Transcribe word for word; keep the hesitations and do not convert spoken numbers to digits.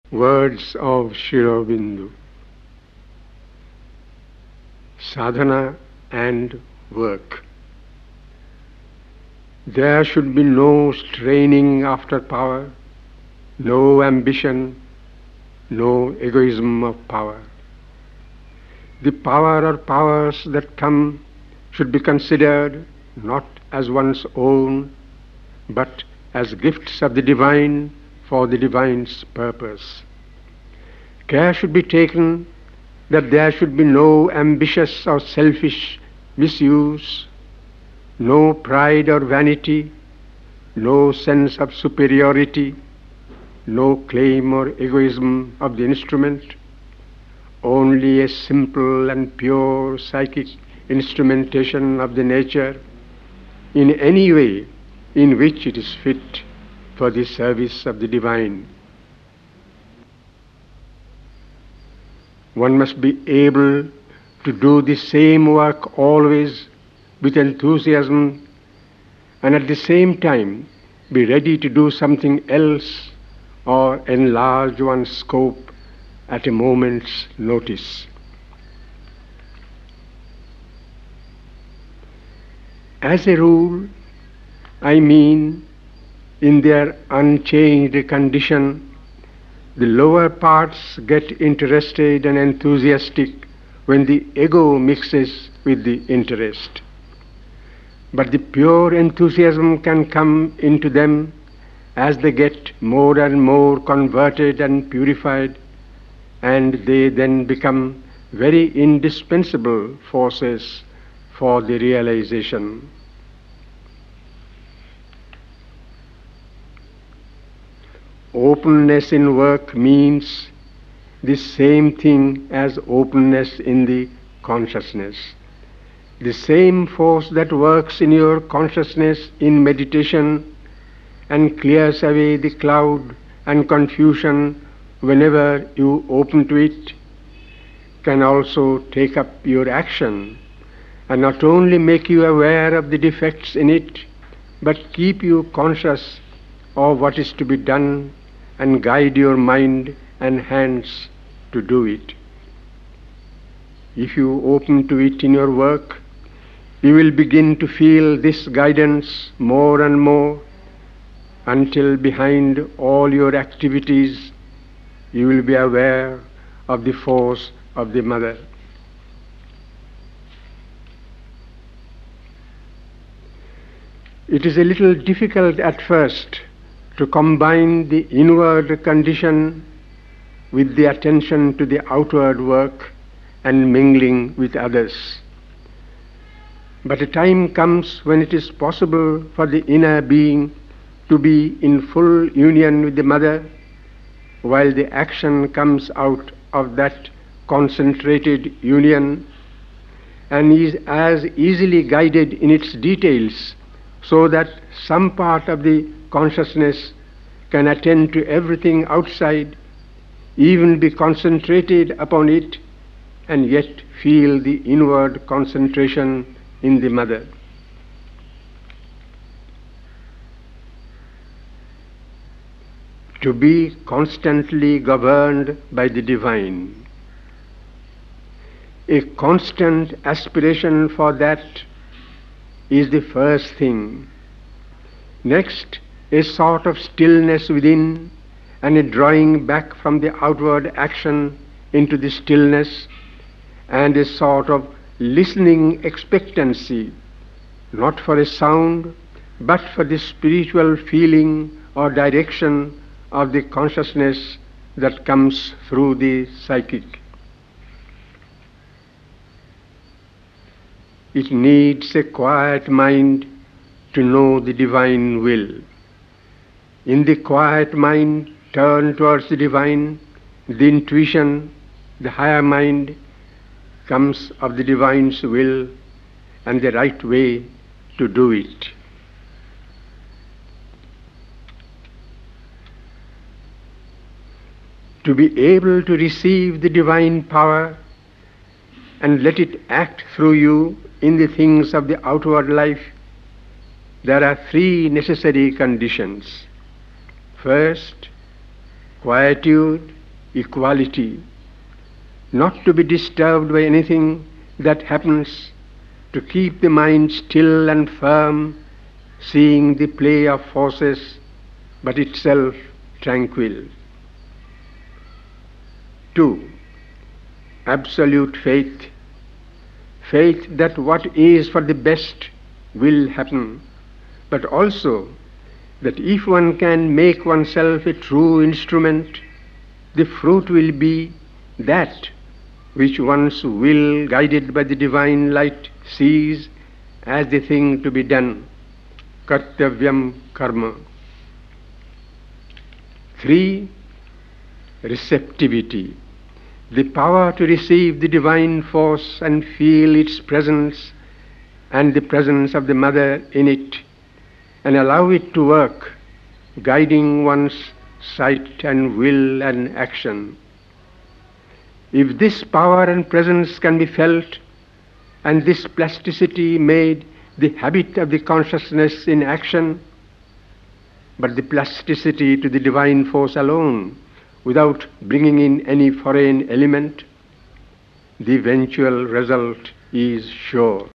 Words of Sri Aurobindo. Sadhana and work. There should be no straining after power, no ambition, no egoism of power. The power or powers that come should be considered not as one's own, but as gifts of the divine for the divine's purpose. Care should be taken that there should be no ambitious or selfish misuse, no pride or vanity, no sense of superiority, no claim or egoism of the instrument, only a simple and pure psychic instrumentation of the nature in any way in which it is fit for the service of the divine. One must be able to do the same work always with enthusiasm and at the same time be ready to do something else or enlarge one's scope at a moment's notice. As a rule, I mean, in their unchanged condition, the lower parts get interested and enthusiastic when the ego mixes with the interest. But the pure enthusiasm can come into them as they get more and more converted and purified, and they then become very indispensable forces for the realization. Openness in work means the same thing as openness in the consciousness. The same force that works in your consciousness in meditation and clears away the cloud and confusion whenever you open to it can also take up your action and not only make you aware of the defects in it, but keep you conscious of what is to be done and guide your mind and hands to do it. If you open to it in your work, you will begin to feel this guidance more and more until behind all your activities you will be aware of the force of the Mother. It is a little difficult at first to combine the inward condition with the attention to the outward work and mingling with others. But a time comes when it is possible for the inner being to be in full union with the Mother, while the action comes out of that concentrated union and is as easily guided in its details, so that some part of the consciousness can attend to everything outside, even be concentrated upon it, and yet feel the inward concentration in the Mother. To be constantly governed by the divine. A constant aspiration for that is the first thing. Next, a sort of stillness within and a drawing back from the outward action into the stillness and a sort of listening expectancy, not for a sound, but for the spiritual feeling or direction of the consciousness that comes through the psychic. It needs a quiet mind to know the divine will. In the quiet mind turned towards the divine, the intuition, the higher mind, comes of the divine's will and the right way to do it. To be able to receive the divine power and let it act through you in the things of the outward life, there are three necessary conditions. First, quietude equality, not to be disturbed by anything that happens, to keep the mind still and firm, seeing the play of forces, but itself tranquil. Two, absolute faith. Faith that what is for the best will happen, but also that if one can make oneself a true instrument, the fruit will be that which one's will, guided by the divine light, sees as the thing to be done. Kartavyam karma. Three, receptivity. The power to receive the divine force and feel its presence and the presence of the Mother in it, and allow it to work, guiding one's sight and will and action. If this power and presence can be felt, and this plasticity made the habit of the consciousness in action, but the plasticity to the divine force alone, without bringing in any foreign element, the eventual result is sure.